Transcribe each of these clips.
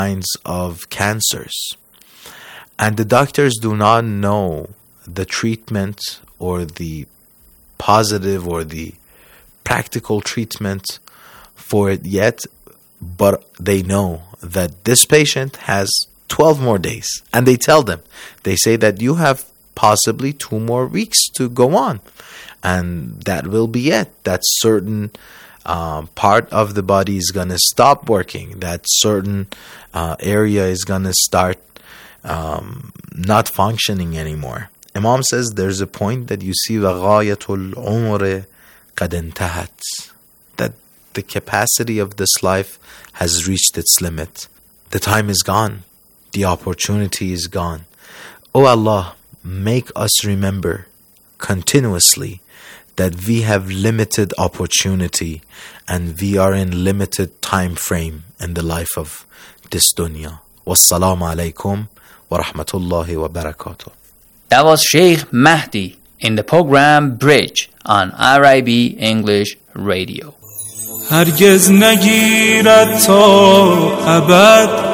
kinds of cancers. And the doctors do not know the treatment or the positive or the practical treatment for it yet, but they know that this patient has 12 more days. And they tell them, they say that you have possibly 2 more weeks to go on. And that will be it. That certain part of the body is going to stop working. That certain area is going to start not functioning anymore. Imam says there's a point that you see وَغَايَةُ الْعُمْرِ قَدْ انْتَهَتْ, that the capacity of this life has reached its limit. The time is gone. The opportunity is gone. Oh Allah, make us remember continuously that we have limited opportunity and we are in limited time frame in the life of this dunya. Wassalamu alaikum wa rahmatullahi wa barakatuh. That was Sheikh Mahdi in the program Bridge on RIB English Radio. هرگز نگیرد تا ابد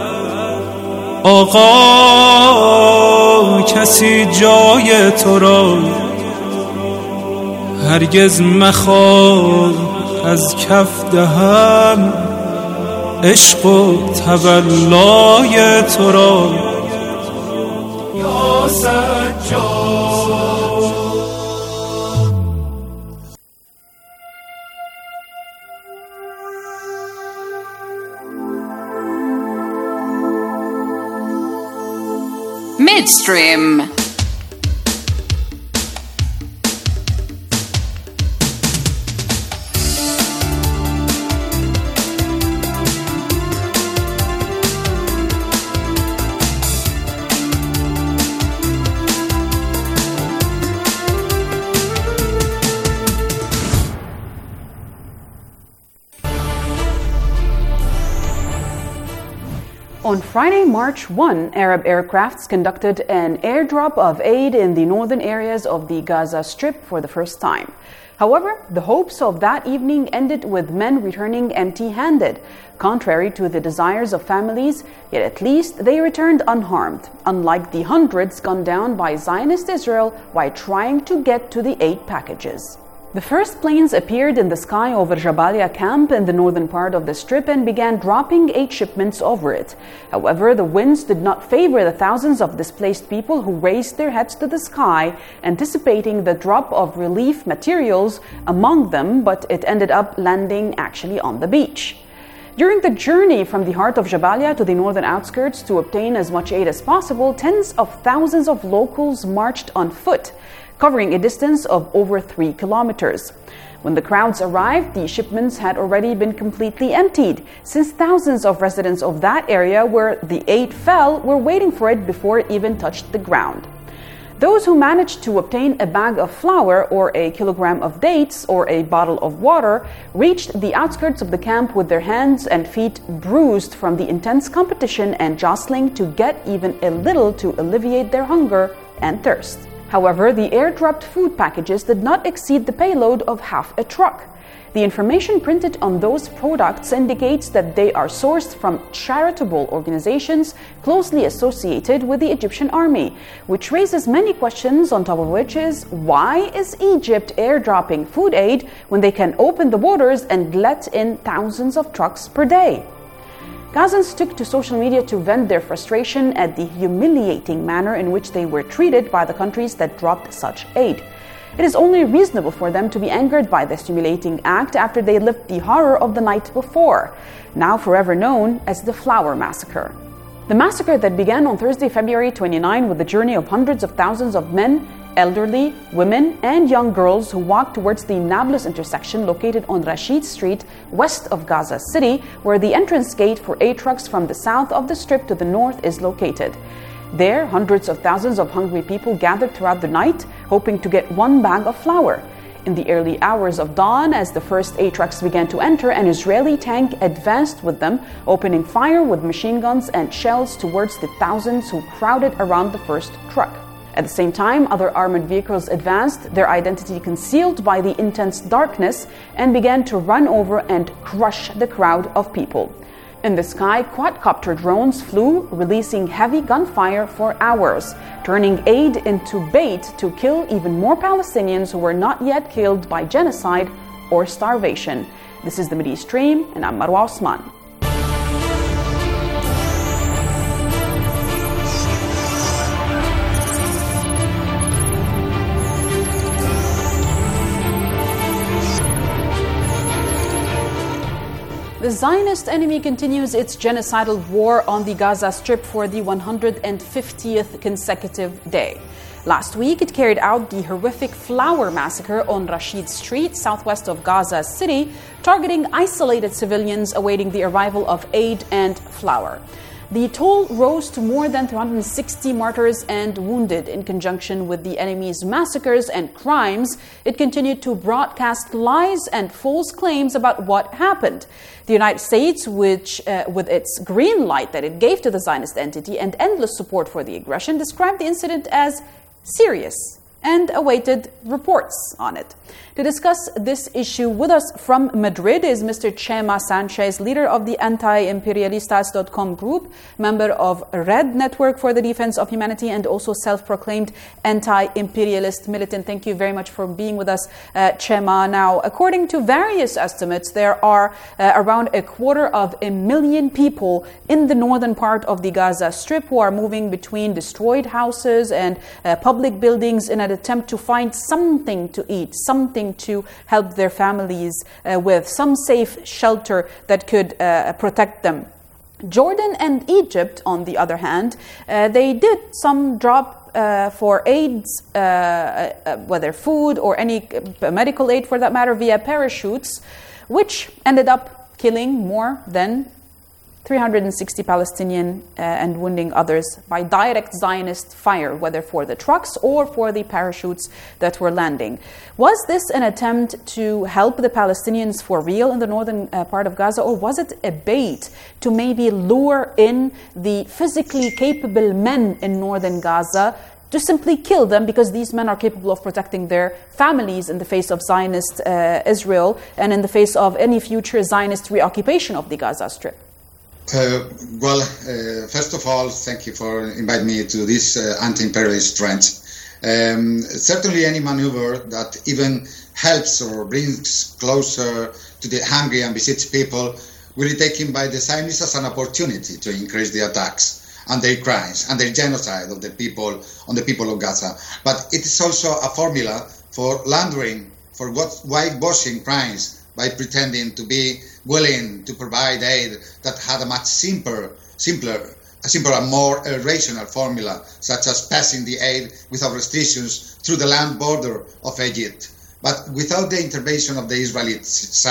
آقا کسی جای تو را، هرگز مخواه از کف دهم عشق و تولای تو را. یا سجاد Midstream. On Friday, March 1, Arab aircrafts conducted an airdrop of aid in the northern areas of the Gaza Strip for the first time. However, the hopes of that evening ended with men returning empty-handed. Contrary to the desires of families, yet at least they returned unharmed, unlike the hundreds gunned down by Zionist Israel while trying to get to the aid packages. The first planes appeared in the sky over Jabalia camp in the northern part of the Strip and began dropping aid shipments over it. However, the winds did not favor the thousands of displaced people who raised their heads to the sky, anticipating the drop of relief materials among them, but it ended up landing actually on the beach. During the journey from the heart of Jabalia to the northern outskirts to obtain as much aid as possible, tens of thousands of locals marched on foot, covering a distance of over 3 kilometers. When the crowds arrived, the shipments had already been completely emptied, since thousands of residents of that area where the aid fell were waiting for it before it even touched the ground. Those who managed to obtain a bag of flour or a kilogram of dates or a bottle of water reached the outskirts of the camp with their hands and feet bruised from the intense competition and jostling to get even a little to alleviate their hunger and thirst. However, the airdropped food packages did not exceed the payload of half a truck. The information printed on those products indicates that they are sourced from charitable organizations closely associated with the Egyptian army, which raises many questions, on top of which is, why is Egypt airdropping food aid when they can open the borders and let in thousands of trucks per day? Gazans took to social media to vent their frustration at the humiliating manner in which they were treated by the countries that dropped such aid. It is only reasonable for them to be angered by this humiliating act after they lived the horror of the night before, now forever known as the Flower Massacre. The massacre that began on Thursday, February 29, with the journey of hundreds of thousands of men, elderly, women, and young girls who walked towards the Nablus intersection located on Rashid Street, west of Gaza City, where the entrance gate for aid trucks from the south of the Strip to the north is located. There, hundreds of thousands of hungry people gathered throughout the night, hoping to get one bag of flour. In the early hours of dawn, as the first aid trucks began to enter, an Israeli tank advanced with them, opening fire with machine guns and shells towards the thousands who crowded around the first truck. At the same time, other armored vehicles advanced, their identity concealed by the intense darkness, and began to run over and crush the crowd of people. In the sky, quadcopter drones flew, releasing heavy gunfire for hours, turning aid into bait to kill even more Palestinians who were not yet killed by genocide or starvation. This is the Mideast Stream, and I'm Marwa Osman. The Zionist enemy continues its genocidal war on the Gaza Strip for the 150th consecutive day. Last week, it carried out the horrific flour massacre on Rashid Street, southwest of Gaza City, targeting isolated civilians awaiting the arrival of aid and flour. The toll rose to more than 360 martyrs and wounded. In conjunction with the enemy's massacres and crimes, it continued to broadcast lies and false claims about what happened. The United States, which, with its green light that it gave to the Zionist entity and endless support for the aggression, described the incident as serious and awaited reports on it. To discuss this issue with us from Madrid is Mr. Chema Sanchez, leader of the anti-imperialistas.com group, member of Red Network for the Defense of Humanity, and also self-proclaimed anti-imperialist militant. Thank you very much for being with us, Chema. Now, according to various estimates, there are around 250,000 people in the northern part of the Gaza Strip who are moving between destroyed houses and public buildings in an attempt to find something to eat, something to help their families with, some safe shelter that could protect them. Jordan and Egypt, on the other hand, they did some drop for aids, whether food or any medical aid for that matter, via parachutes, which ended up killing more than 360 Palestinian and wounding others by direct Zionist fire, whether for the trucks or for the parachutes that were landing. Was this an attempt to help the Palestinians for real in the northern part of Gaza, or was it a bait to maybe lure in the physically capable men in northern Gaza to simply kill them because these men are capable of protecting their families in the face of Zionist Israel and in the face of any future Zionist reoccupation of the Gaza Strip? First of all, thank you for inviting me to this anti-imperialist trend. Certainly any maneuver that even helps or brings closer to the hungry and besieged people will be taken by the Zionists as an opportunity to increase the attacks and their crimes and their genocide of the people on the people of Gaza. But it is also a formula for laundering, for whitewashing crimes by pretending to be willing to provide aid that had a much simpler and more rational formula, such as passing the aid without restrictions through the land border of Egypt, but without the intervention of the Israeli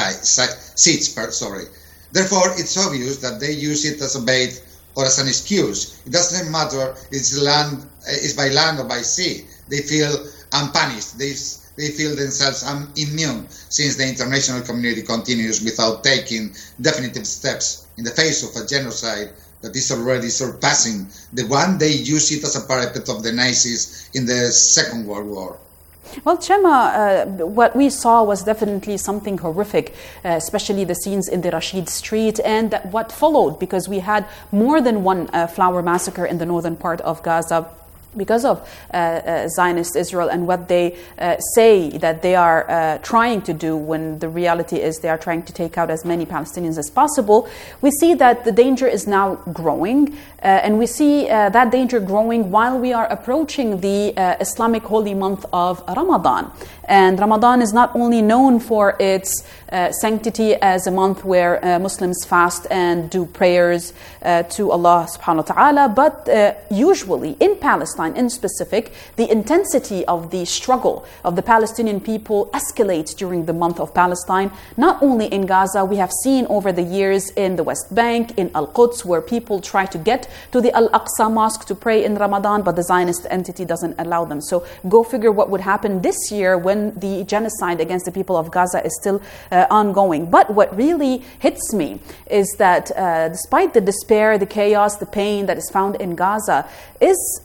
siege. Therefore, it's obvious that they use it as a bait or as an excuse. It doesn't matter if it's by land or by sea. They feel unpunished. They feel themselves immune since the international community continues without taking definitive steps in the face of a genocide that is already surpassing the one they used it as a parapet of the Nazis in the Second World War. Well, Chema, what we saw was definitely something horrific, especially the scenes in the Rashid Street and what followed, because we had more than one flour massacre in the northern part of Gaza because of Zionist Israel and what they say that they are trying to do, when the reality is they are trying to take out as many Palestinians as possible. We see that the danger is now growing, and we see that danger growing while we are approaching the Islamic holy month of Ramadan. And Ramadan is not only known for its sanctity as a month where Muslims fast and do prayers to Allah subhanahu wa ta'ala, but usually in Palestine in specific, the intensity of the struggle of the Palestinian people escalates during the month of Palestine. Not only in Gaza, we have seen over the years in the West Bank, in Al-Quds, where people try to get to the Al-Aqsa Mosque to pray in Ramadan, but the Zionist entity doesn't allow them. So go figure what would happen this year when the genocide against the people of Gaza is still ongoing. But what really hits me is that despite the despair, the chaos, the pain that is found in Gaza, is that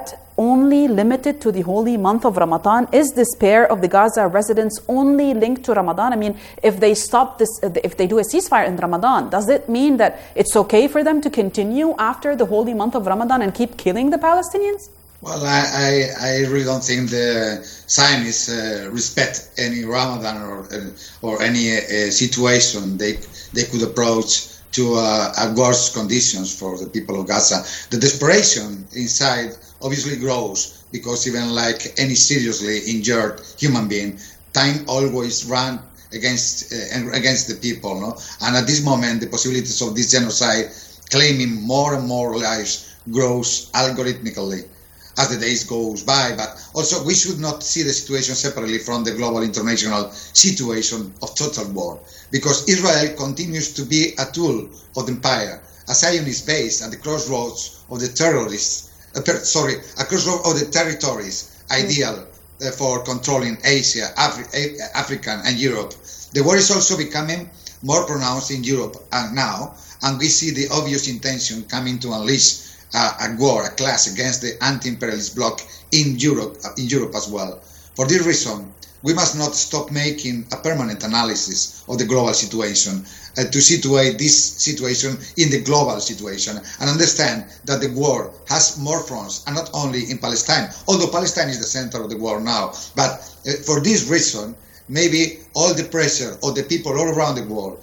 threat only limited to the holy month of Ramadan? Is despair of the Gaza residents only linked to Ramadan? I mean, if they stop this, if they do a ceasefire in Ramadan, does it mean that it's okay for them to continue after the holy month of Ramadan and keep killing the Palestinians? Well, I really don't think the Zionists respect any Ramadan or any situation they could approach to worse conditions for the people of Gaza. The desperation inside obviously grows because even like any seriously injured human being, time always runs against the people, no? And at this moment, the possibilities of this genocide, claiming more and more lives, grows algorithmically as the days goes by. But also, we should not see the situation separately from the global international situation of total war, because Israel continues to be a tool of the empire, a Zionist base at the crossroads of the terrorists. A crossroads of the territories ideal for controlling Asia, Africa, and Europe. The war is also becoming more pronounced in Europe now, and we see the obvious intention coming to unleash a war, a clash against the anti-imperialist bloc in Europe as well. For this reason, we must not stop making a permanent analysis of the global situation to situate this situation in the global situation and understand that the war has more fronts, and not only in Palestine, although Palestine is the center of the war now. But for this reason, maybe all the pressure of the people all around the world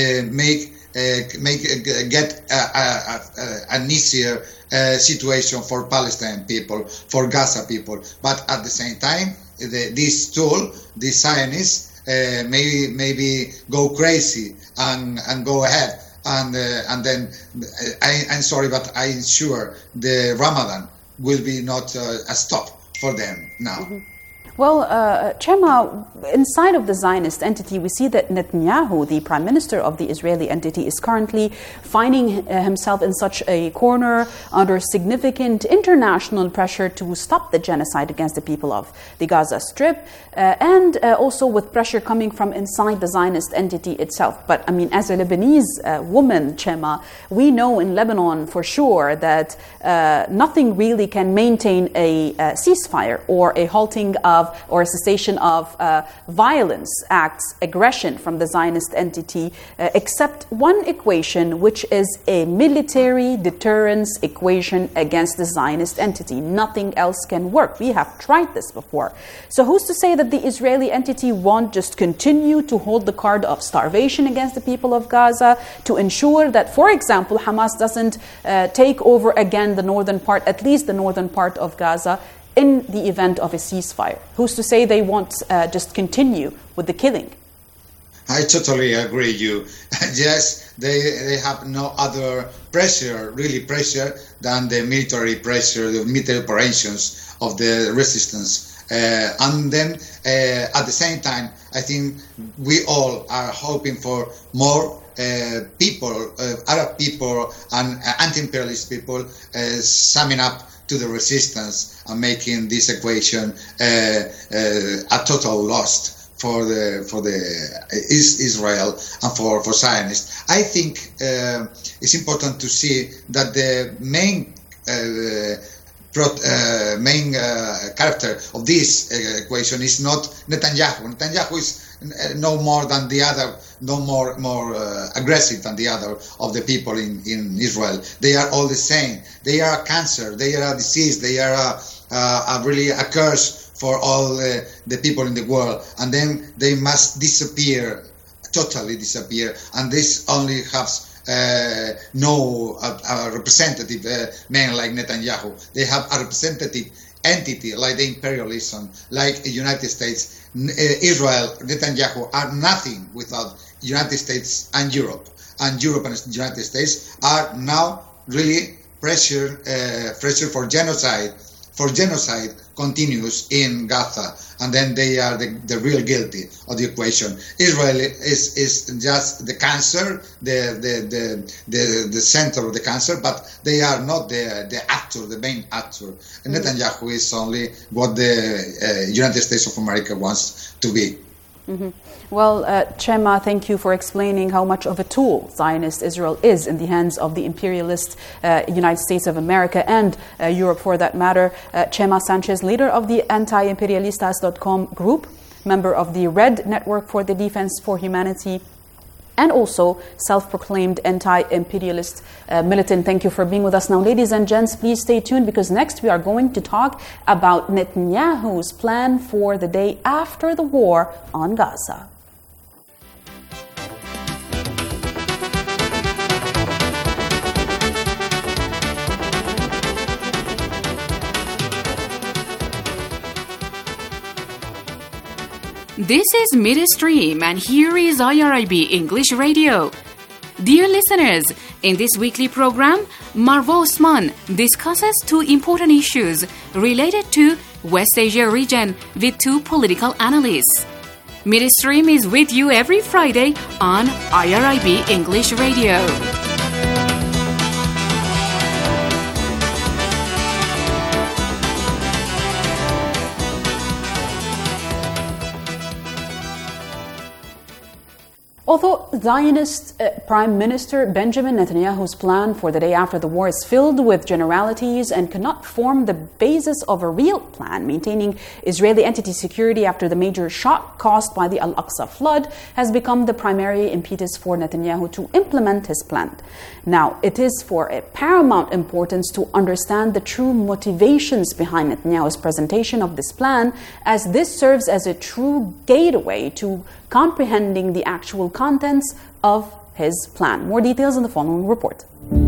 get an easier situation for Palestine people, for Gaza people. But at the same time, this tool, the Zionists, maybe go crazy and go ahead, and then I'm sorry, but I'm sure the Ramadan will be not a stop for them now. Mm-hmm. Well, Chema, inside of the Zionist entity, we see that Netanyahu, the prime minister of the Israeli entity, is currently finding himself in such a corner under significant international pressure to stop the genocide against the people of the Gaza Strip, and also with pressure coming from inside the Zionist entity itself. But I mean, as a Lebanese woman, Chema, we know in Lebanon for sure that nothing really can maintain a ceasefire or a halting of or a cessation of violence acts, aggression from the Zionist entity, except one equation, which is a military deterrence equation against the Zionist entity. Nothing else can work. We have tried this before. So who's to say that the Israeli entity won't just continue to hold the card of starvation against the people of Gaza to ensure that, for example, Hamas doesn't take over again the northern part, at least the northern part of Gaza, in the event of a ceasefire? Who's to say they won't just continue with the killing? I totally agree with you. Yes, they have no other pressure than the military pressure, the military operations of the resistance. And then at the same time, I think we all are hoping for more people, Arab people and anti-imperialist people summing up to the resistance and making this equation a total loss for Israel and for Zionists. I think it's important to see that the main character of this equation is not Netanyahu. Netanyahu is no more than the other, no more aggressive than the other of the people in Israel. They are all the same. They are a cancer. They are a disease. They are really a curse for all the people in the world. And then they must totally disappear. And this only has no representative man like Netanyahu. They have a representative entity like the imperialism, like the United States. Israel, Netanyahu are nothing without United States and Europe. And Europe and the United States are now really pressure for genocide. For genocide continues in Gaza, and then they are the real guilty of the equation. Israel is just the cancer, the center of the cancer, but they are not the actor, the main actor. And Netanyahu is only what the United States of America wants to be. Well, Chema, thank you for explaining how much of a tool Zionist Israel is in the hands of the imperialist United States of America and Europe for that matter. Chema Sanchez, leader of the anti-imperialistas.com group, member of the Red Network for the Defense for Humanity, and also self-proclaimed anti-imperialist militant. Thank you for being with us. Now, ladies and gents, please stay tuned because next we are going to talk about Netanyahu's plan for the day after the war on Gaza. This is Midstream, and here is IRIB English Radio. Dear listeners, in this weekly program, Marwa Osman discusses two important issues related to West Asia region with two political analysts. Midstream is with you every Friday on IRIB English Radio. Although Zionist Prime Minister Benjamin Netanyahu's plan for the day after the war is filled with generalities and cannot form the basis of a real plan, maintaining Israeli entity security after the major shock caused by the Al-Aqsa flood has become the primary impetus for Netanyahu to implement his plan. Now, it is for a paramount importance to understand the true motivations behind Netanyahu's presentation of this plan, as this serves as a true gateway to comprehending the actual contents of his plan. More details in the following report.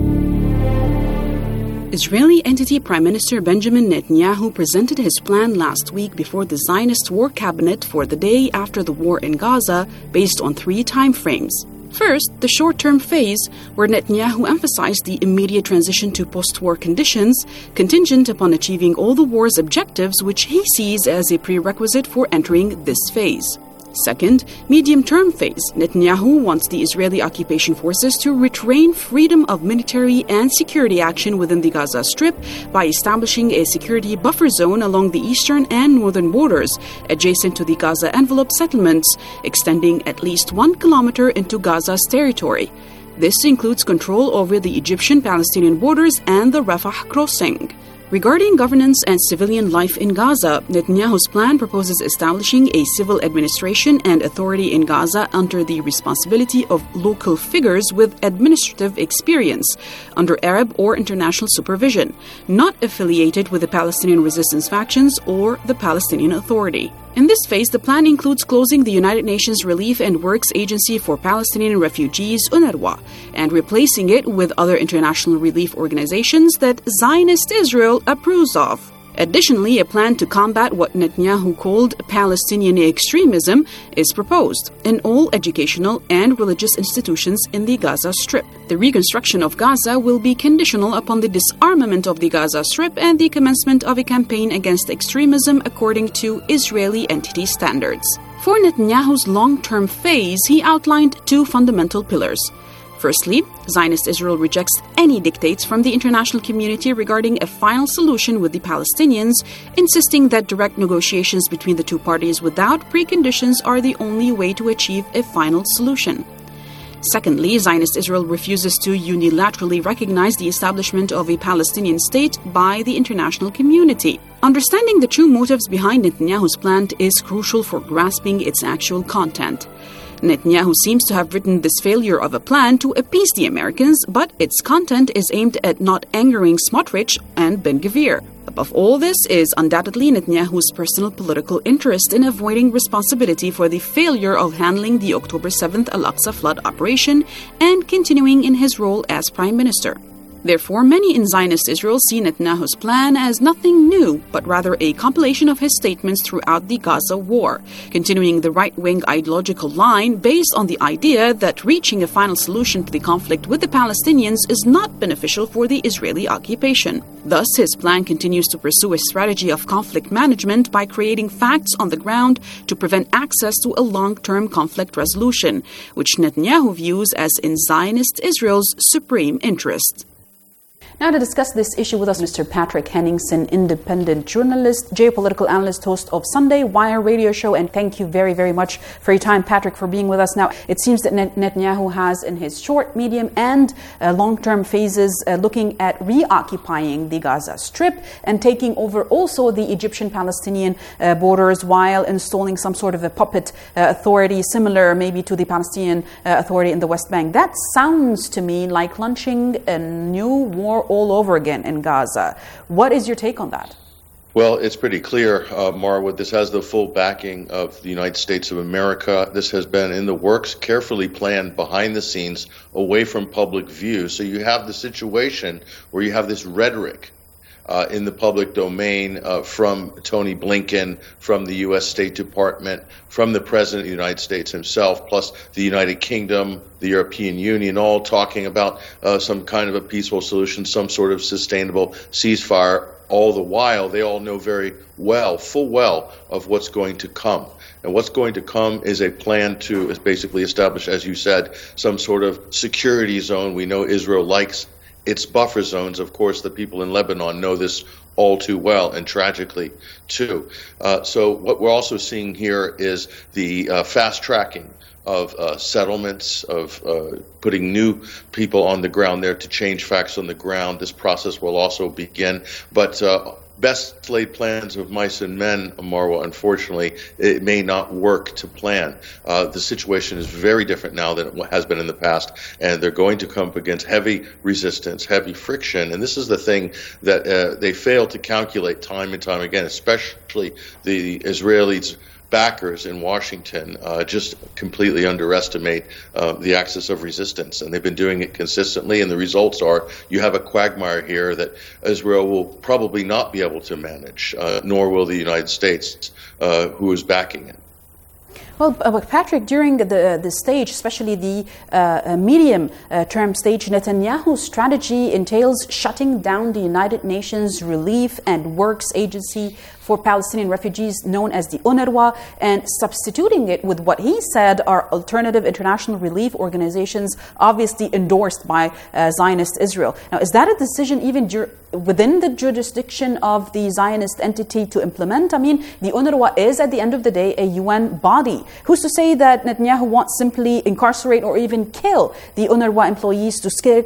Israeli entity Prime Minister Benjamin Netanyahu presented his plan last week before the Zionist War Cabinet for the day after the war in Gaza based on three time frames. First, the short-term phase, where Netanyahu emphasized the immediate transition to post-war conditions, contingent upon achieving all the war's objectives, which he sees as a prerequisite for entering this phase. Second, medium-term phase. Netanyahu wants the Israeli occupation forces to retain freedom of military and security action within the Gaza Strip by establishing a security buffer zone along the eastern and northern borders, adjacent to the Gaza envelope settlements, extending at least 1 kilometer into Gaza's territory. This includes control over the Egyptian-Palestinian borders and the Rafah crossing. Regarding governance and civilian life in Gaza, Netanyahu's plan proposes establishing a civil administration and authority in Gaza under the responsibility of local figures with administrative experience, under Arab or international supervision, not affiliated with the Palestinian resistance factions or the Palestinian Authority. In this phase, the plan includes closing the United Nations Relief and Works Agency for Palestinian Refugees, UNRWA, and replacing it with other international relief organizations that Zionist Israel approves of. Additionally, a plan to combat what Netanyahu called Palestinian extremism is proposed in all educational and religious institutions in the Gaza Strip. The reconstruction of Gaza will be conditional upon the disarmament of the Gaza Strip and the commencement of a campaign against extremism according to Israeli entity standards. For Netanyahu's long-term phase, he outlined two fundamental pillars. Firstly, Zionist Israel rejects any dictates from the international community regarding a final solution with the Palestinians, insisting that direct negotiations between the two parties without preconditions are the only way to achieve a final solution. Secondly, Zionist Israel refuses to unilaterally recognize the establishment of a Palestinian state by the international community. Understanding the true motives behind Netanyahu's plan is crucial for grasping its actual content. Netanyahu seems to have written this failure of a plan to appease the Americans, but its content is aimed at not angering Smotrich and Ben-Gvir. Above all this is undoubtedly Netanyahu's personal political interest in avoiding responsibility for the failure of handling the October 7th Al-Aqsa flood operation and continuing in his role as prime minister. Therefore, many in Zionist Israel see Netanyahu's plan as nothing new, but rather a compilation of his statements throughout the Gaza war, continuing the right-wing ideological line based on the idea that reaching a final solution to the conflict with the Palestinians is not beneficial for the Israeli occupation. Thus, his plan continues to pursue a strategy of conflict management by creating facts on the ground to prevent access to a long-term conflict resolution, which Netanyahu views as in Zionist Israel's supreme interest. Now to discuss this issue with us, Mr. Patrick Henningsen, independent journalist, geopolitical analyst, host of Sunday Wire radio show. And thank you very, very much for your time, Patrick, for being with us. Now, it seems that Netanyahu has in his short, medium, and long-term phases looking at reoccupying the Gaza Strip and taking over also the Egyptian-Palestinian borders while installing some sort of a puppet authority similar maybe to the Palestinian Authority in the West Bank. That sounds to me like launching a new war all over again in Gaza. What is your take on that? Well, it's pretty clear, Marwa, this has the full backing of the United States of America. This has been in the works, carefully planned behind the scenes, away from public view. So you have the situation where you have this rhetoric in the public domain from Tony Blinken, from the U.S. State Department, from the President of the United States himself, plus the United Kingdom, the European Union, all talking about some kind of a peaceful solution, some sort of sustainable ceasefire. All the while, they all know very well, full well, of what's going to come. And what's going to come is a plan to basically establish, as you said, some sort of security zone. We know Israel likes its buffer zones. Of course, the people in Lebanon know this all too well, and tragically too. So what we're also seeing here is the fast tracking of settlements, of putting new people on the ground there to change facts on the ground. This process will also begin. But best laid plans of mice and men, Marwa, unfortunately, it may not work to plan. The situation is very different now than it has been in the past, and they're going to come up against heavy resistance, heavy friction. And this is the thing that they fail to calculate time and time again, especially the Israelis' backers in Washington just completely underestimate the axis of resistance, and they've been doing it consistently, and the results are you have a quagmire here that Israel will probably not be able to manage, nor will the United States, who is backing it. Well, Patrick, during the stage, especially the medium-term stage, Netanyahu's strategy entails shutting down the United Nations Relief and Works Agency for Palestinian refugees, known as the UNRWA, and substituting it with what he said are alternative international relief organizations, obviously endorsed by Zionist Israel. Now, is that a decision even within the jurisdiction of the Zionist entity to implement? I mean, the UNRWA is, at the end of the day, a UN body. Who's to say that Netanyahu wants simply incarcerate or even kill the UNRWA employees to scare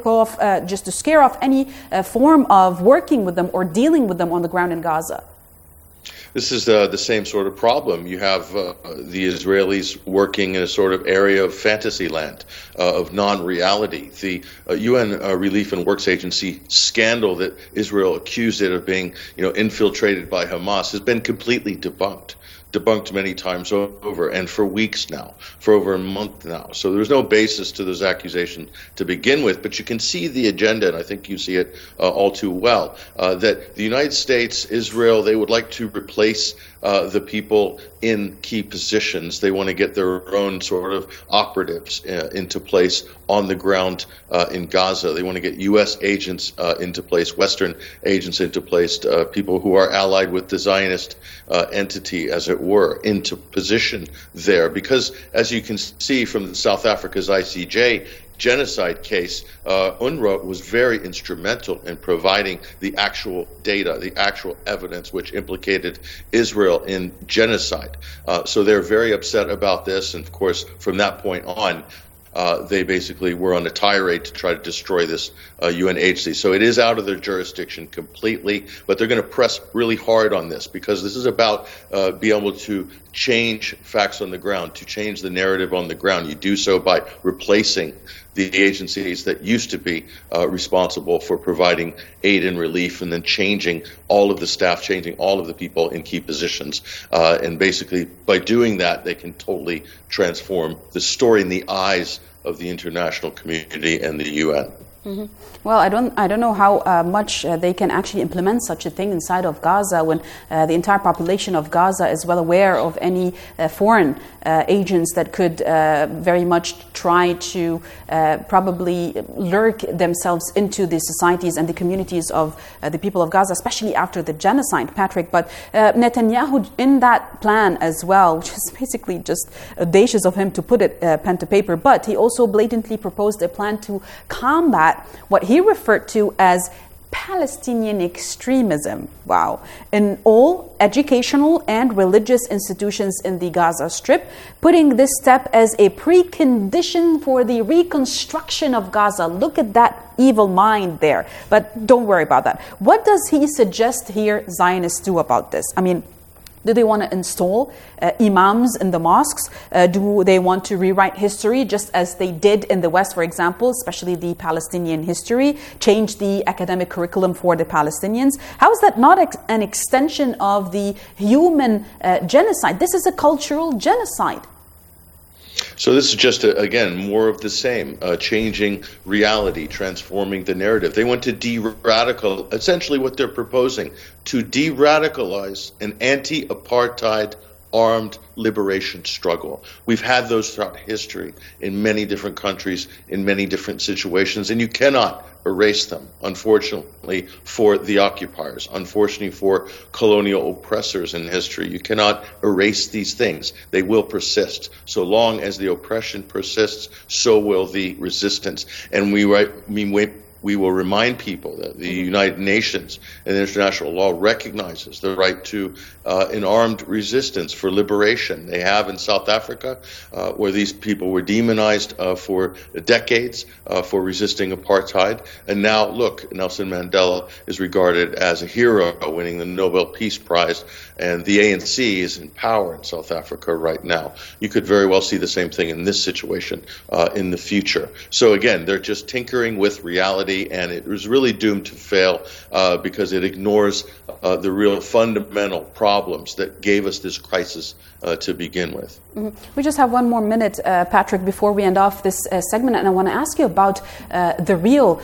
off any form of working with them or dealing with them on the ground in Gaza? This is the same sort of problem. You have the Israelis working in a sort of area of fantasy land, of non-reality. The UN Relief and Works Agency scandal that Israel accused it of being, infiltrated by Hamas has been completely debunked many times over, and for weeks now, for over a month now. So there's no basis to those accusations to begin with, but you can see the agenda, and I think you see it all too well, that the United States, Israel, they would like to replace the people in key positions. They want to get their own sort of operatives into place on the ground in Gaza. They want to get U.S. agents into place, Western agents into place, people who are allied with the Zionist entity, as it were, into position there. Because, as you can see from South Africa's ICJ genocide case, UNRWA was very instrumental in providing the actual data, the actual evidence which implicated Israel in genocide. So they're very upset about this, and of course, from that point on, they basically were on a tirade to try to destroy this UN agency. So it is out of their jurisdiction completely, but they're going to press really hard on this because this is about being able to change facts on the ground, to change the narrative on the ground. You do so by replacing the agencies that used to be responsible for providing aid and relief, and then changing all of the staff, changing all of the people in key positions. And basically, by doing that, they can totally transform the story in the eyes of the international community and the UN. Mm-hmm. Well, I don't know how much they can actually implement such a thing inside of Gaza when the entire population of Gaza is well aware of any foreign agents that could very much try to probably lurk themselves into the societies and the communities of the people of Gaza, especially after the genocide, Patrick. But Netanyahu, in that plan as well, which is basically just audacious of him to put it pen to paper, but he also blatantly proposed a plan to combat what he referred to as Palestinian extremism, wow, in all educational and religious institutions in the Gaza Strip, putting this step as a precondition for the reconstruction of Gaza. Look at that evil mind there. But don't worry about that. What does he suggest here Zionists do about this? I mean, do they want to install imams in the mosques? Do they want to rewrite history just as they did in the West, for example, especially the Palestinian history, change the academic curriculum for the Palestinians? How is that not an extension of the human genocide? This is a cultural genocide. So this is just, again, more of the same, changing reality, transforming the narrative. They want to de-radicalize, essentially what they're proposing, to de-radicalize an anti-apartheid armed liberation struggle. We've had those throughout history in many different countries, in many different situations, and you cannot erase them, unfortunately, for the occupiers, unfortunately for colonial oppressors in history. You cannot erase these things. They will persist. So long as the oppression persists, so will the resistance. And we will remind people that the United Nations and international law recognizes the right to an armed resistance for liberation. They have in South Africa, where these people were demonized for decades for resisting apartheid. And now, look, Nelson Mandela is regarded as a hero, winning the Nobel Peace Prize, and the ANC is in power in South Africa right now. You could very well see the same thing in this situation in the future. So again, they're just tinkering with reality, and it was really doomed to fail because it ignores the real fundamental problems that gave us this crisis to begin with. Mm-hmm. We just have one more minute, Patrick, before we end off this segment, and I want to ask you about the real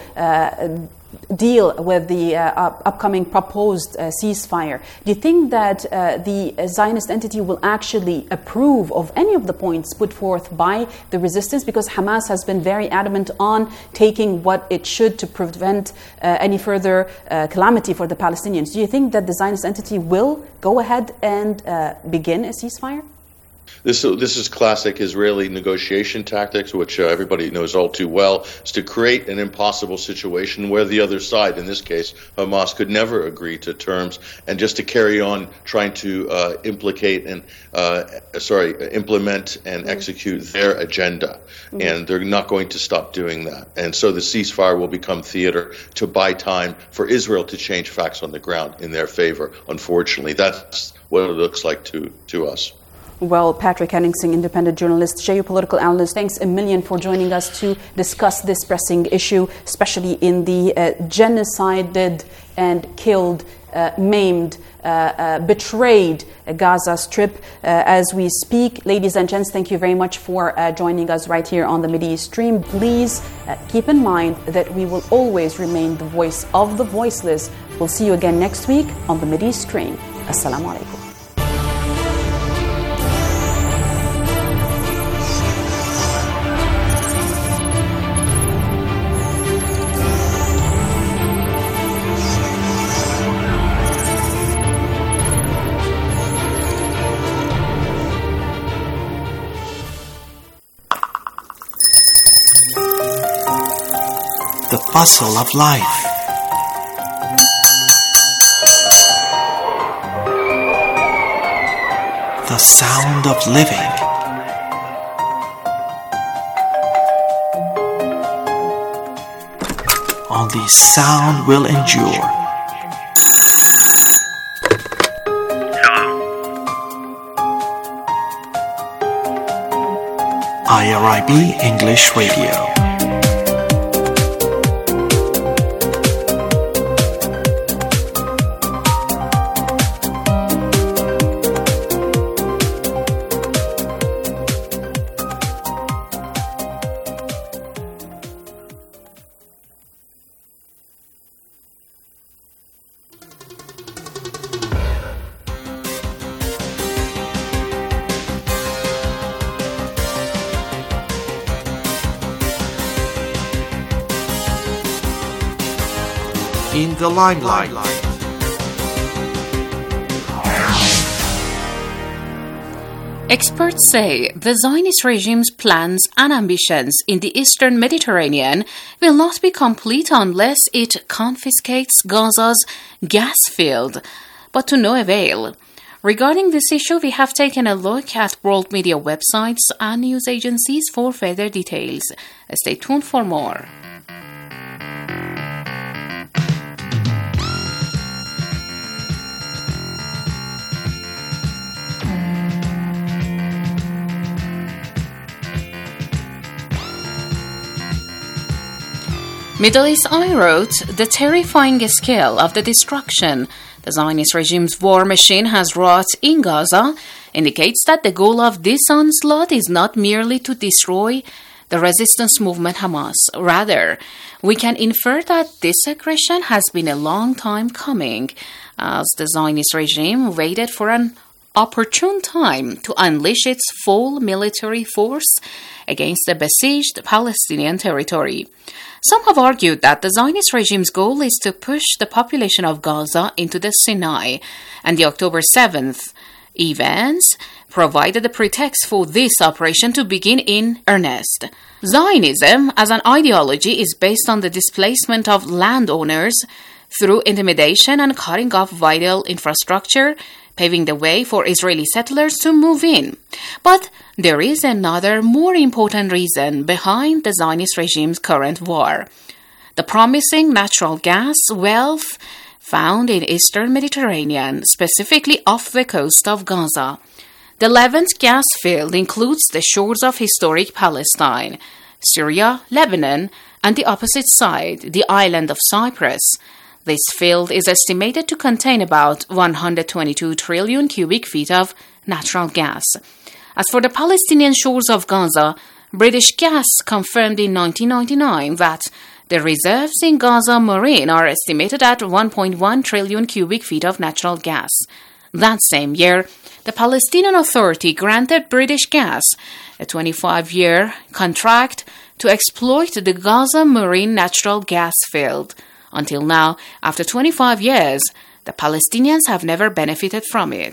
deal with the upcoming proposed ceasefire. Do you think that the Zionist entity will actually approve of any of the points put forth by the resistance? Because Hamas has been very adamant on taking what it should to prevent any further calamity for the Palestinians. Do you think that the Zionist entity will go ahead and begin a ceasefire? This is classic Israeli negotiation tactics, which everybody knows all too well, is to create an impossible situation where the other side, in this case Hamas, could never agree to terms, and just to carry on trying to implement and execute their agenda. Mm-hmm. And they're not going to stop doing that. And so the ceasefire will become theater to buy time for Israel to change facts on the ground in their favor. Unfortunately, that's what it looks like to us. Well, Patrick Henningsen, independent journalist, geopolitical analyst, thanks a million for joining us to discuss this pressing issue, especially in the genocided and killed, maimed, betrayed Gaza Strip as we speak. Ladies and gents, thank you very much for joining us right here on the Mideast Stream. Please keep in mind that we will always remain the voice of the voiceless. We'll see you again next week on the Mideast Stream. Assalamu alaikum. The bustle of life. The sound of living. Only sound will endure. IRIB English Radio. In the limelight. Experts say the Zionist regime's plans and ambitions in the eastern Mediterranean will not be complete unless it confiscates Gaza's gas field, but to no avail. Regarding this issue, we have taken a look at world media websites and news agencies for further details. Stay tuned for more. Middle East Eye wrote, the terrifying scale of the destruction the Zionist regime's war machine has wrought in Gaza indicates that the goal of this onslaught is not merely to destroy the resistance movement Hamas. Rather, we can infer that this aggression has been a long time coming, as the Zionist regime waited for an opportune time to unleash its full military force against the besieged Palestinian territory. Some have argued that the Zionist regime's goal is to push the population of Gaza into the Sinai, and the October 7th events provided the pretext for this operation to begin in earnest. Zionism as an ideology is based on the displacement of landowners through intimidation and cutting off vital infrastructure, paving the way for Israeli settlers to move in. But there is another more important reason behind the Zionist regime's current war. The promising natural gas wealth found in eastern Mediterranean, specifically off the coast of Gaza. The Levant gas field includes the shores of historic Palestine, Syria, Lebanon, and the opposite side, the island of Cyprus. This field is estimated to contain about 122 trillion cubic feet of natural gas. As for the Palestinian shores of Gaza, British Gas confirmed in 1999 that the reserves in Gaza Marine are estimated at 1.1 trillion cubic feet of natural gas. That same year, the Palestinian Authority granted British Gas a 25-year contract to exploit the Gaza Marine natural gas field. Until now, after 25 years, the Palestinians have never benefited from it.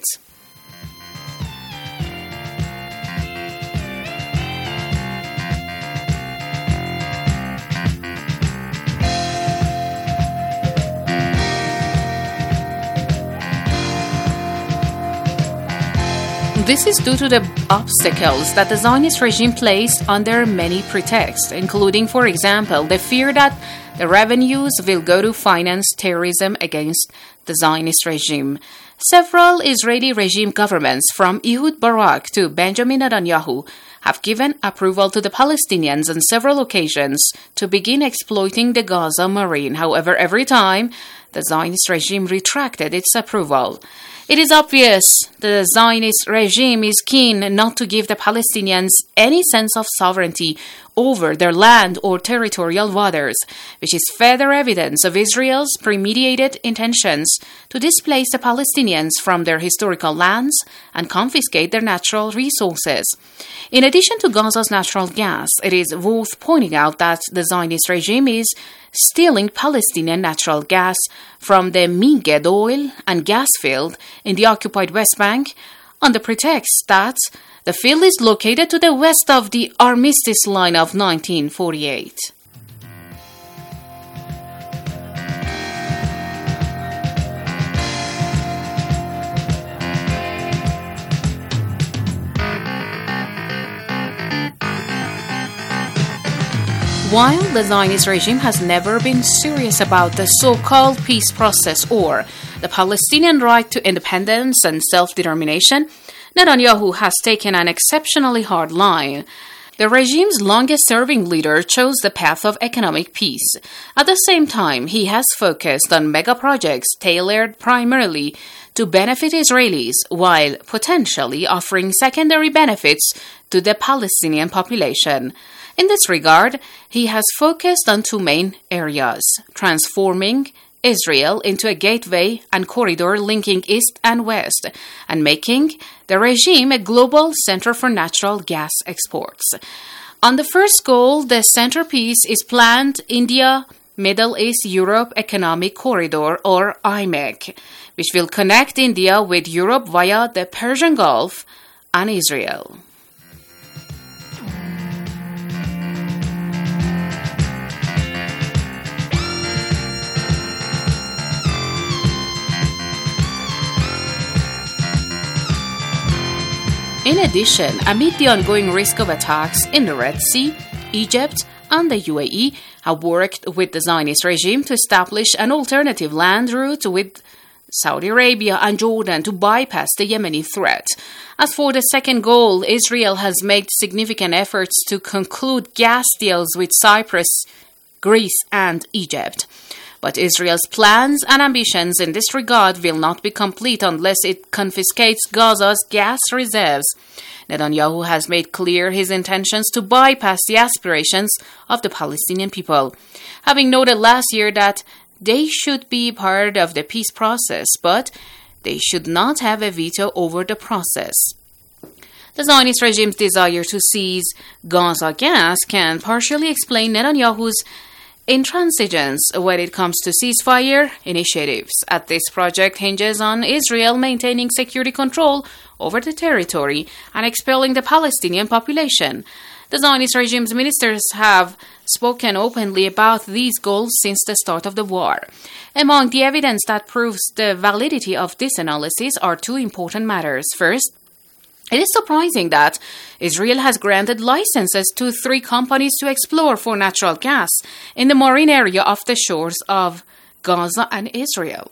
This is due to the obstacles that the Zionist regime placed under many pretexts, including, for example, the fear that the revenues will go to finance terrorism against the Zionist regime. Several Israeli regime governments, from Ehud Barak to Benjamin Netanyahu, have given approval to the Palestinians on several occasions to begin exploiting the Gaza Marine. However, every time, the Zionist regime retracted its approval. It is obvious the Zionist regime is keen not to give the Palestinians any sense of sovereignty over their land or territorial waters, which is further evidence of Israel's premeditated intentions to displace the Palestinians from their historical lands and confiscate their natural resources. In addition to Gaza's natural gas, it is worth pointing out that the Zionist regime is stealing Palestinian natural gas from the Minged oil and gas field in the occupied West Bank on the pretext that the field is located to the west of the Armistice Line of 1948. While the Zionist regime has never been serious about the so-called peace process or the Palestinian right to independence and self-determination, Netanyahu has taken an exceptionally hard line. The regime's longest-serving leader chose the path of economic peace. At the same time, he has focused on mega-projects tailored primarily to benefit Israelis, while potentially offering secondary benefits to the Palestinian population. In this regard, he has focused on two main areas: transforming Israel into a gateway and corridor linking East and West, and making the regime a global center for natural gas exports. On the first goal, the centerpiece is planned India, Middle East Europe Economic Corridor, or IMEC, which will connect India with Europe via the Persian Gulf and Israel. In addition, amid the ongoing risk of attacks in the Red Sea, Egypt and the UAE have worked with the Zionist regime to establish an alternative land route with Saudi Arabia and Jordan to bypass the Yemeni threat. As for the second goal, Israel has made significant efforts to conclude gas deals with Cyprus, Greece, and Egypt. But Israel's plans and ambitions in this regard will not be complete unless it confiscates Gaza's gas reserves. Netanyahu has made clear his intentions to bypass the aspirations of the Palestinian people, having noted last year that they should be part of the peace process, but they should not have a veto over the process. The Zionist regime's desire to seize Gaza gas can partially explain Netanyahu's intransigence when it comes to ceasefire initiatives, as this project hinges on Israel maintaining security control over the territory and expelling the Palestinian population. The Zionist regime's ministers have spoken openly about these goals since the start of the war. Among the evidence that proves the validity of this analysis are two important matters. First, it is surprising that Israel has granted licenses to 3 companies to explore for natural gas in the marine area off the shores of Gaza and Israel.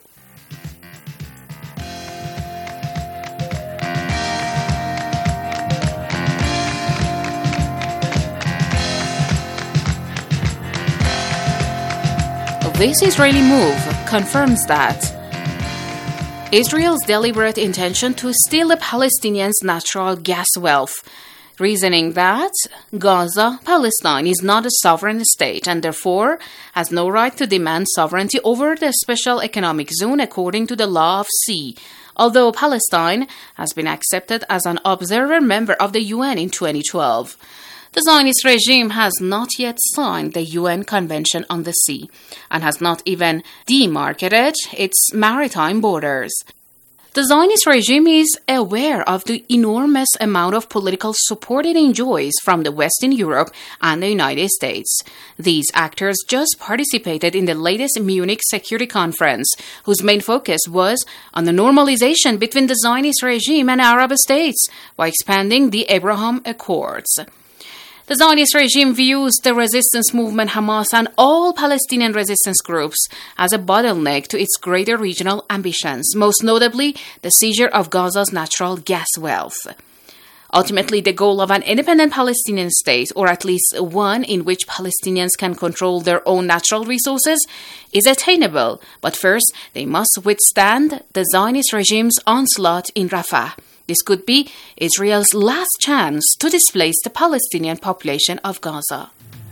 This Israeli move confirms that Israel's deliberate intention to steal the Palestinians' natural gas wealth, reasoning that Gaza, Palestine, is not a sovereign state and therefore has no right to demand sovereignty over the special economic zone according to the law of sea, although Palestine has been accepted as an observer member of the UN in 2012. The Zionist regime has not yet signed the UN Convention on the Sea and has not even demarcated its maritime borders. The Zionist regime is aware of the enormous amount of political support it enjoys from the West in Europe and the United States. These actors just participated in the latest Munich Security Conference, whose main focus was on the normalization between the Zionist regime and Arab states by expanding the Abraham Accords. The Zionist regime views the resistance movement Hamas and all Palestinian resistance groups as a bottleneck to its greater regional ambitions, most notably the seizure of Gaza's natural gas wealth. Ultimately, the goal of an independent Palestinian state, or at least one in which Palestinians can control their own natural resources, is attainable, but first they must withstand the Zionist regime's onslaught in Rafah. This could be Israel's last chance to displace the Palestinian population of Gaza.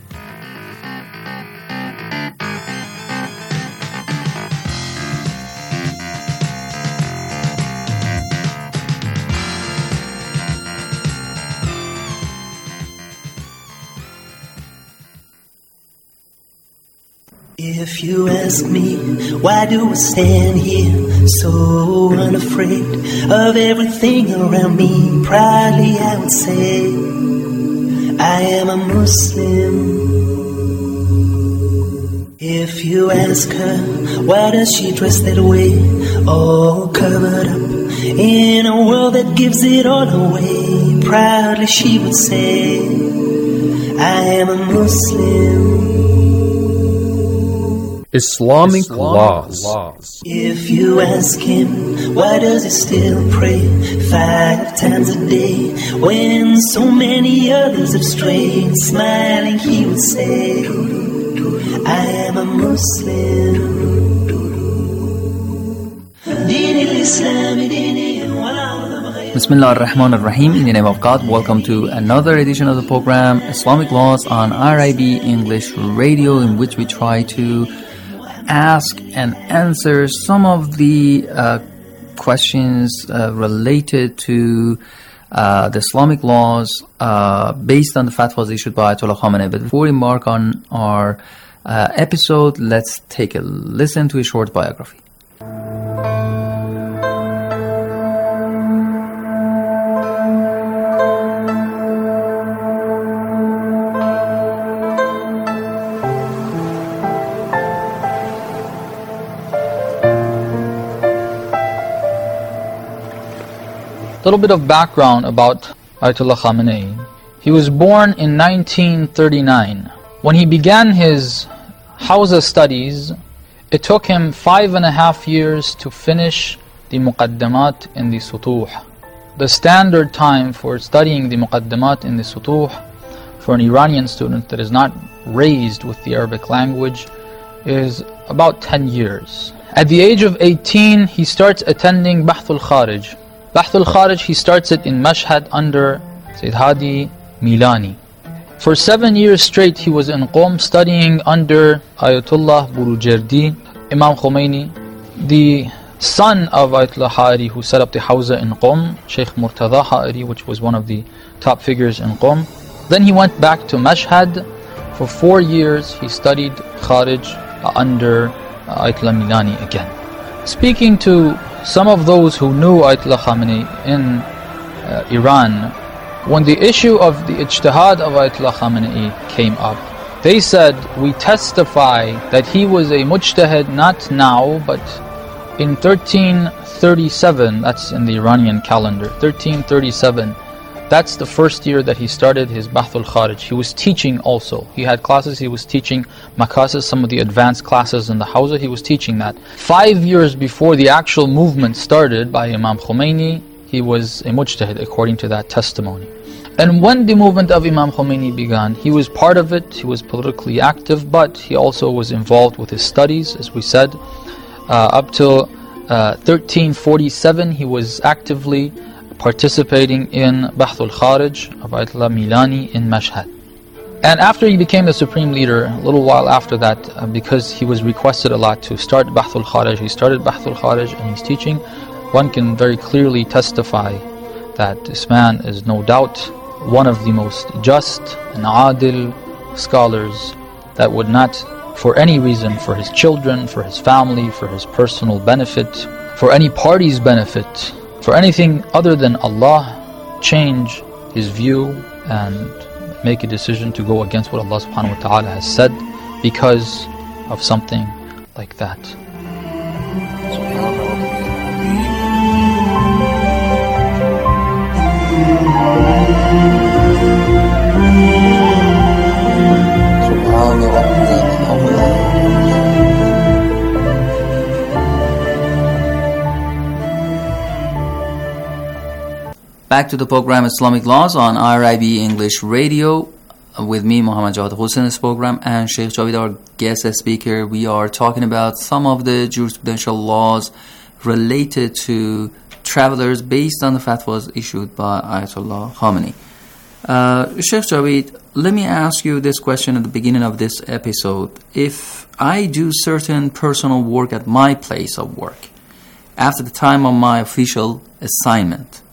If you ask me, why do I stand here so unafraid of everything around me? Proudly I would say, I am a Muslim. If you ask her, why does she dress that way, all covered up in a world that gives it all away? Proudly she would say, I am a Muslim. Islamic laws. If you ask him, why does he still pray 5 times a day when so many others have strayed? Smiling he would say, I am a Muslim. Bismillah ar-Rahman ar-Rahim. In the name of God, welcome to another edition of the program Islamic Laws on RIB English Radio, in which we try to ask and answer some of the questions related to the Islamic laws based on the fatwas issued by Ayatollah Khamenei. But before we embark on our episode, let's take a listen to a short biography. little bit of background about Ayatollah Khamenei. He was born in 1939. When he began his Hawza studies, it took him 5.5 years to finish the Muqaddamat in the Sutuh. The standard time for studying the Muqaddamat in the Sutuh for an Iranian student that is not raised with the Arabic language is about 10 years. At the age of 18, he starts attending Bahth al-Kharij. Bahth al-Kharij, he starts it in Mashhad under Sayyid Hadi Milani. For 7 years straight, he was in Qom studying under Ayatollah Burujerdi, Imam Khomeini, the son of Ayatollah Ha'ari who set up the Hawza in Qom, Sheikh Murtada Ha'ari, which was one of the top figures in Qom. Then he went back to Mashhad. For 4 years, he studied Kharij under Ayatollah Milani again. Speaking to some of those who knew Ayatollah Khamenei in Iran, when the issue of the ijtihad of Ayatollah Khamenei came up, they said, we testify that he was a mujtahid not now, but in 1337, that's in the Iranian calendar, 1337, that's the first year that he started his Bahth al-Kharij. He was teaching also. He had classes, he was teaching Makasis, some of the advanced classes in the Hawza, he was teaching that. 5 years before the actual movement started by Imam Khomeini, he was a mujtahid according to that testimony. And when the movement of Imam Khomeini began, he was part of it, he was politically active, but he also was involved with his studies, as we said. Up till 1347, he was actively participating in Bahth al-Kharij of Ayatollah Milani in Mashhad. And after he became the supreme leader, a little while after that, because he was requested a lot to start Bahth al-Kharij, he started Bahth al-Kharij and he's teaching. One can very clearly testify that this man is no doubt one of the most just and adil scholars that would not, for any reason, for his children, for his family, for his personal benefit, for any party's benefit, for anything other than Allah, change his view and make a decision to go against what Allah subhanahu wa ta'ala has said because of something like that. Back to the program Islamic Laws on RIB English Radio with me, Muhammad Jawad Hussain, in this program, and Sheikh Javid, our guest speaker. We are talking about some of the jurisprudential laws related to travelers based on the fatwas issued by Ayatollah Khamenei. Sheikh Javid, let me ask you this question at the beginning of this episode. If I do certain personal work at my place of work after the time of my official assignment,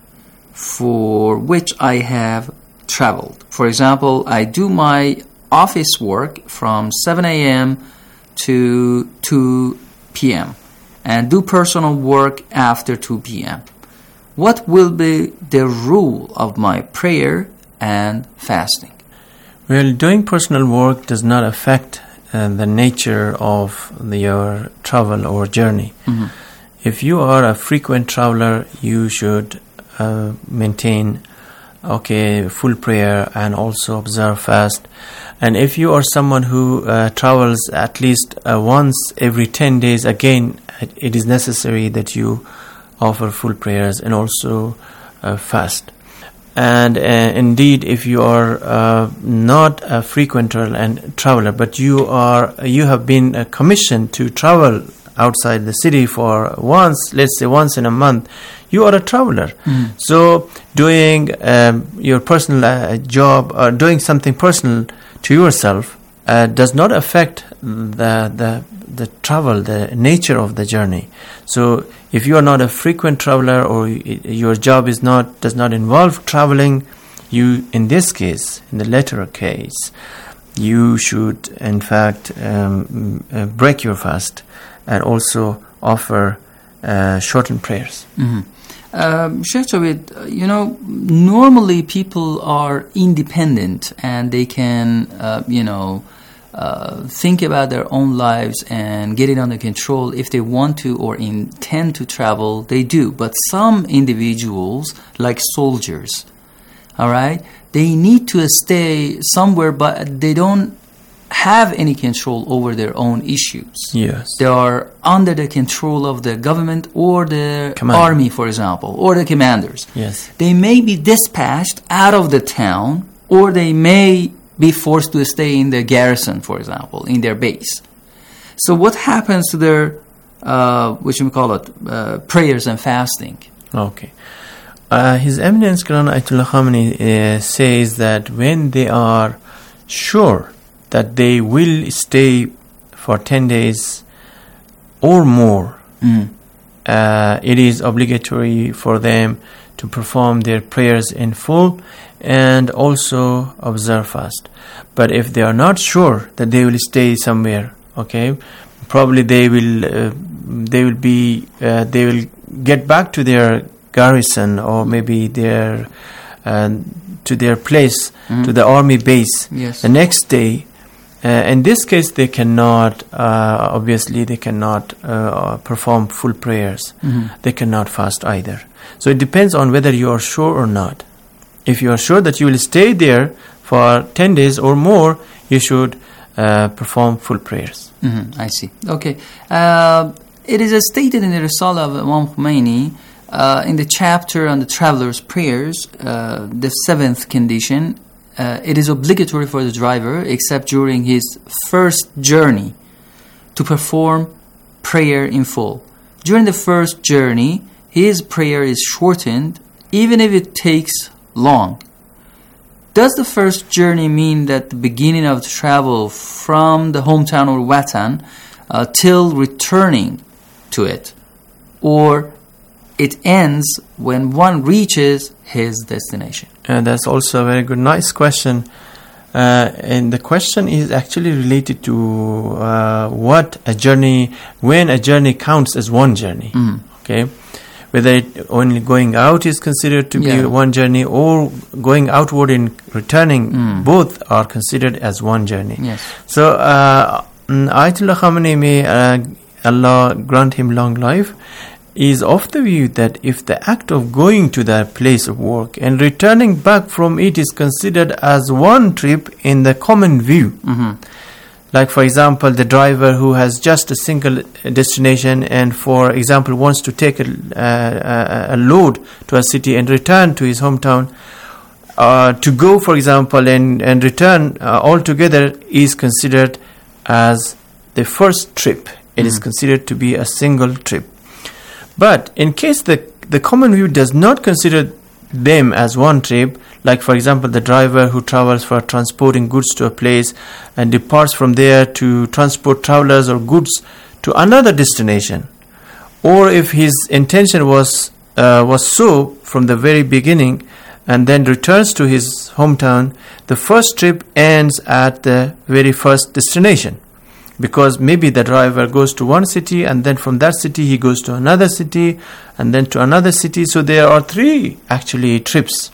for which I have traveled. For example, I do my office work from 7 a.m. to 2 p.m. and do personal work after 2 p.m. What will be the rule of my prayer and fasting? Well, doing personal work does not affect the nature of your travel or journey. Mm-hmm. If you are a frequent traveler, you should maintain full prayer and also observe fast. And if you are someone who travels at least once every 10 days, again it is necessary that you offer full prayers and also fast. And indeed, if you are not a frequent traveler, but you have been commissioned to travel outside the city for once in a month, you are a traveler. Mm. So doing your personal job or doing something personal to yourself does not affect the travel, the nature of the journey. So if you are not a frequent traveler or your job does not involve traveling, you, in this case, in the latter case, you should in fact break your fast and also offer shortened prayers. Mm-hmm. Sheikh Javid, normally people are independent and they can, think about their own lives and get it under control. If they want to or intend to travel, they do. But some individuals, like soldiers, all right, they need to stay somewhere, but they don't have any control over their own issues. Yes. They are under the control of the government or the Commander. army, for example, or the commanders. Yes. They may be dispatched out of the town, or they may be forced to stay in the garrison, for example, in their base. So what happens to their, prayers and fasting? Okay. His Eminence Quran Ayatollah Khamenei says that when they are sure that they will stay for 10 days or more, it is obligatory for them to perform their prayers in full and also observe fast. But if they are not sure that they will stay somewhere, okay, probably they will get back to their garrison or maybe to their place, to the army base. Yes. The next day. In this case, they cannot, obviously, they cannot perform full prayers. They cannot fast either. So it depends on whether you are sure or not. If you are sure that you will stay there for 10 days or more, you should perform full prayers. I see. Okay. It is stated in the Risala of Imam Khomeini, in the chapter on the traveler's prayers, the 7th condition, it is obligatory for the driver, except during his first journey, to perform prayer in full. During the first journey, his prayer is shortened, even if it takes long. Does the first journey mean that the beginning of the travel from the hometown or watan till returning to it, or it ends when one reaches his destination? That's also a very good, nice question. And the question is actually related to when a journey counts as one journey. Okay, whether only going out is considered to be one journey or going outward and returning, both are considered as one journey. Yes. So Ayatollah Khamenei, may Allah grant him long life, is of the view that if the act of going to that place of work and returning back from it is considered as one trip in the common view, like for example the driver who has just a single destination and for example wants to take a load to a city and return to his hometown, to go for example and return altogether is considered as the first trip. It is considered to be a single trip. But in case the common view does not consider them as one trip, like for example the driver who travels for transporting goods to a place and departs from there to transport travelers or goods to another destination, or if his intention was so from the very beginning and then returns to his hometown, the first trip ends at the very first destination. Because maybe the driver goes to one city and then from that city he goes to another city and then to another city. So there are 3 actually trips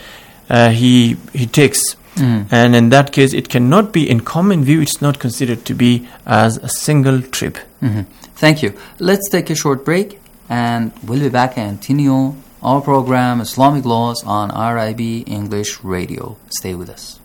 he takes. And in that case it cannot be in common view. It's not considered to be as a single trip. Thank you. Let's take a short break and we'll be back and continue our program Islamic Laws on RIB English Radio. Stay with us.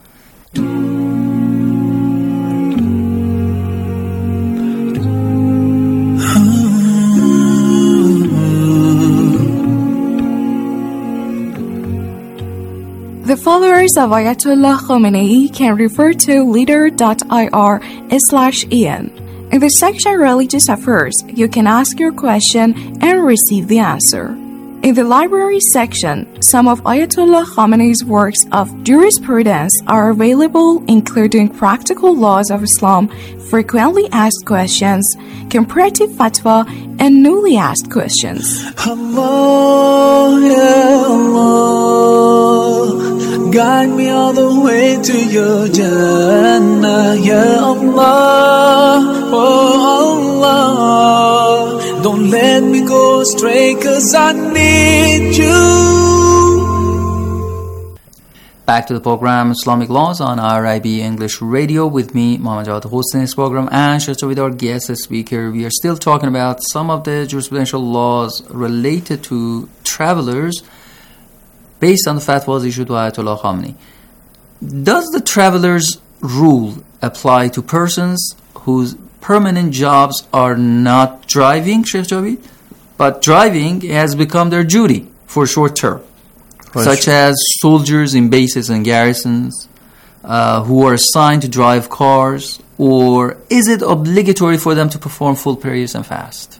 The followers of Ayatollah Khomeini can refer to leader.ir/en. In the section Religious Affairs, you can ask your question and receive the answer. In the library section, some of Ayatollah Khamenei's works of jurisprudence are available, including Practical Laws of Islam, Frequently Asked Questions, Comparative Fatwa, and Newly Asked Questions. Allah, ya Allah, guide me all the way to your Jannah, ya Allah, oh Allah. Don't let me go astray, 'cause I need you. Back to the program Islamic Laws on RIB English Radio with me, Mohammad Jawad hosting this program, and Shasta with our guest speaker. We are still talking about some of the jurisprudential laws related to travelers based on the fatwas issued by Ayatollah Khamenei. Does the traveler's rule apply to persons whose permanent jobs are not driving, Sheikh Javid, but driving has become their duty for short term? Such as soldiers in bases and garrisons who are assigned to drive cars, or is it obligatory for them to perform full prayers and fast?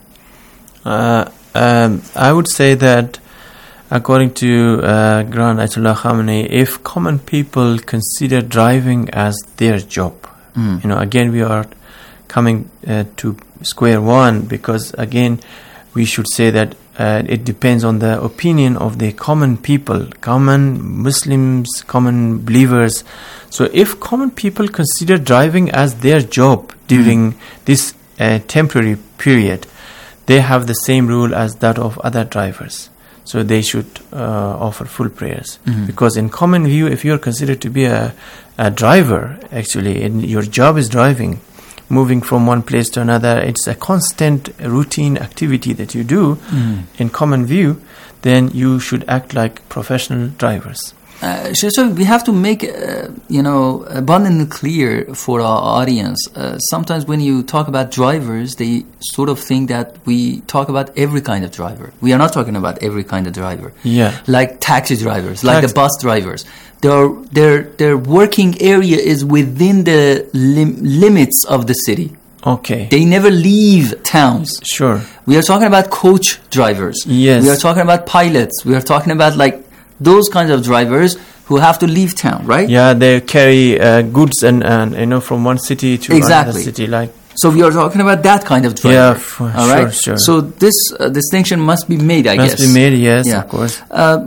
I would say that according to Grand Ayatollah Khamenei, if common people consider driving as their job, again we are coming to square one, because again we should say that it depends on the opinion of the common people, common Muslims, common believers. So if common people consider driving as their job during this temporary period, they have the same rule as that of other drivers. So they should offer full prayers. Because in common view, if you are considered to be a driver, actually, and your job is driving, moving from one place to another, it's a constant routine activity that you do in common view, then you should act like professional drivers. So we have to make abundantly clear for our audience. Sometimes when you talk about drivers, they sort of think that we talk about every kind of driver. We are not talking about every kind of driver. Yeah, like taxi drivers, like the bus drivers. Their working area is within the limits of the city. Okay. They never leave towns. Sure. We are talking about coach drivers. Yes. We are talking about pilots. We are talking about like those kinds of drivers who have to leave town, right? Yeah, they carry goods and from one city to another city, like. So we are talking about that kind of driver. Yeah, all right? Sure. So this distinction must be made, I guess. Must be made, yes, of course.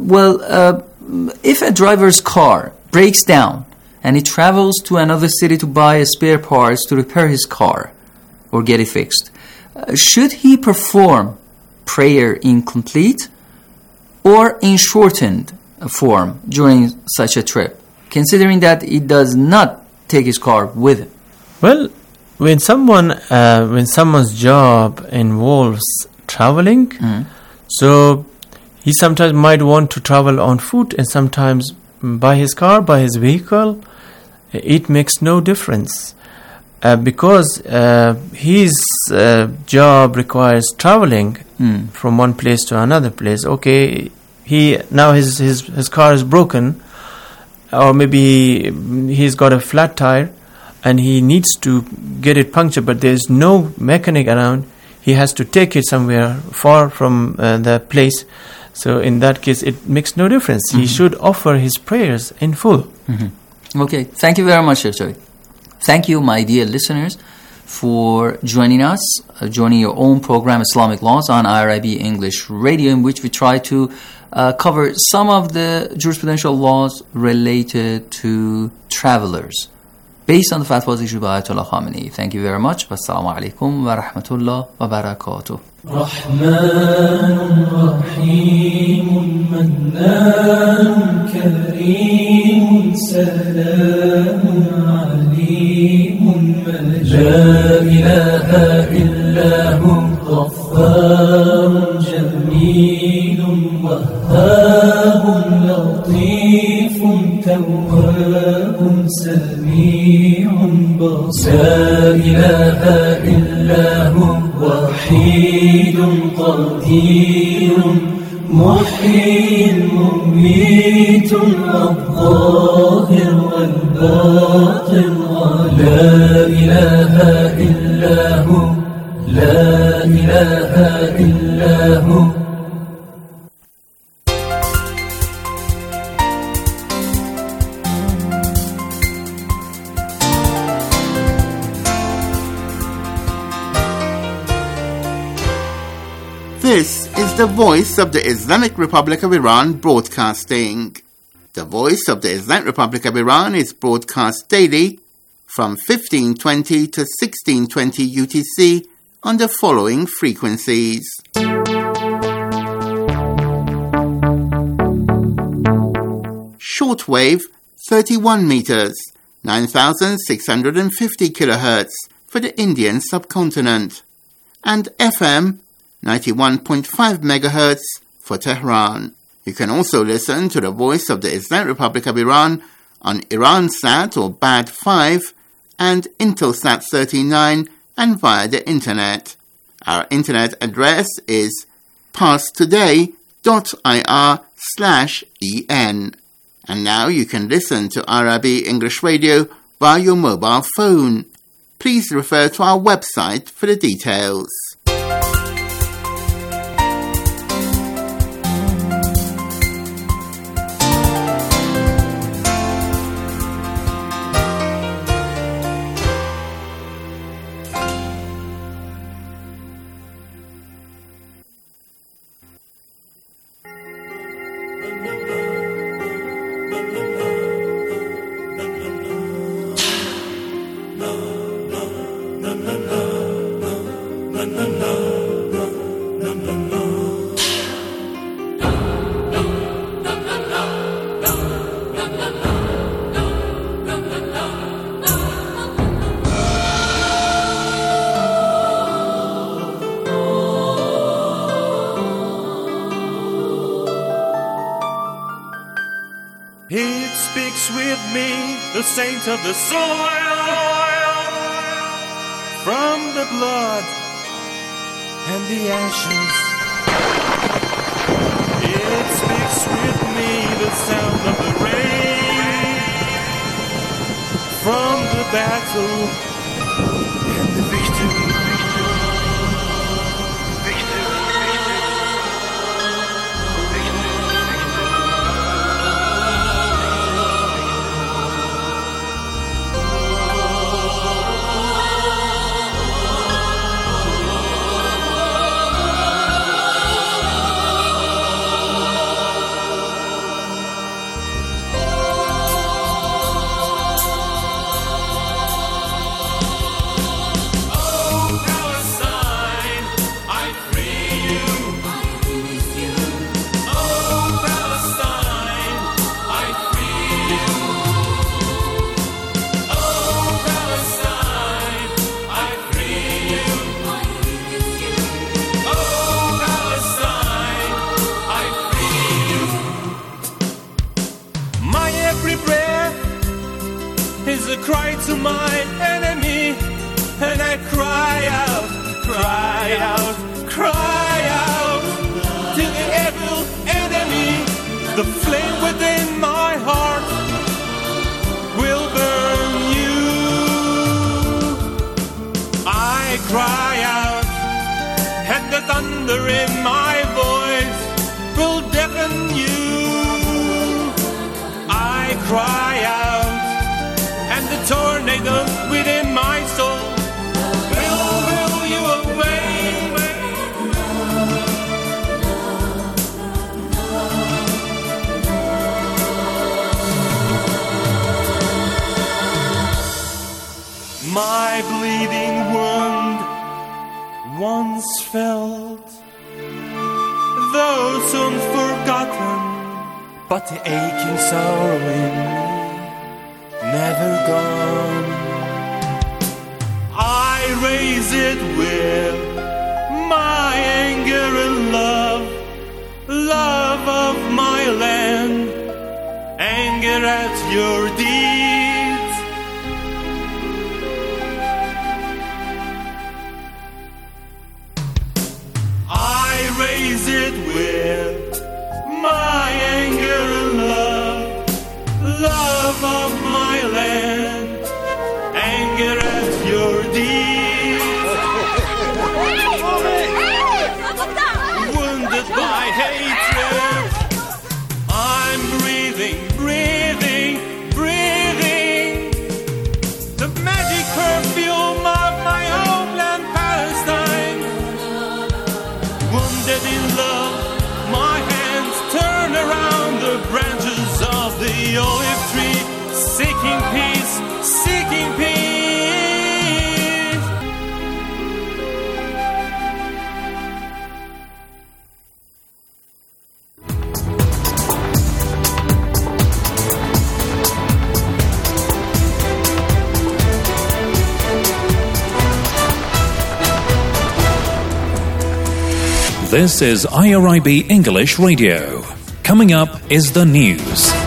If a driver's car breaks down and he travels to another city to buy spare parts to repair his car or get it fixed, should he perform prayer in complete or in shortened form during such a trip, considering that he does not take his car with him? Well, when someone's job involves traveling, so he sometimes might want to travel on foot and sometimes by his car, by his vehicle. It makes no difference because his job requires traveling from one place to another place. Okay, his car is broken, or maybe he's got a flat tire and he needs to get it punctured, but there's no mechanic around. He has to take it somewhere far from the place. So in that case, it makes no difference. He should offer his prayers in full. Okay, thank you very much, Sheikh. Thank you, my dear listeners, for joining us, joining your own program, Islamic Laws, on IRIB English Radio, in which we try to cover some of the jurisprudential laws related to travelers, based on the fatwas issued by Ayatollah Khamenei. Thank you very much. Wassalamu alaikum wa rahmatullah wa barakatuh. رحمن رحيم منان كريم سلام عليم لا إله إلا هو غفار جميل وهاب لطيف تواب سميع بصير لا إله إلا هو وحيد قدير محيي مميت الظاهر والباطن لا إله إلا هو لا إله إلا هو. This is the Voice of the Islamic Republic of Iran broadcasting. The Voice of the Islamic Republic of Iran is broadcast daily from 1520 to 1620 UTC on the following frequencies. Shortwave 31 meters, 9,650 kilohertz for the Indian subcontinent, and FM 91.5 megahertz for Tehran. You can also listen to the Voice of the Islamic Republic of Iran on Iransat or BAD 5 and Intelsat 39 and via the internet. Our internet address is parstoday.ir/en. And now you can listen to RIB English Radio via your mobile phone. Please refer to our website for the details. It speaks with me, the saint of the soil, from the blood and the ashes. It speaks with me, the sound of the rain, from the battle and the victory. Is a cry to my enemy, and I cry out, cry out, cry out to the evil enemy. The flame within my heart will burn you. I cry out, and the thunder in my voice will deafen you. I cry out, and the tornado within my soul will you away. My bleeding wound once felt, though soon forgotten, but the aching sorrow in me never gone. I raise it with my anger and love, love of my land, anger at your deeds. I raise it with my anger and love, love of my land, anger at your deeds. Wounded by hatred, I'm breathing, breathing, breathing the magic perfume of my homeland Palestine. Wounded in love, This is IRIB English Radio. Coming up is the news.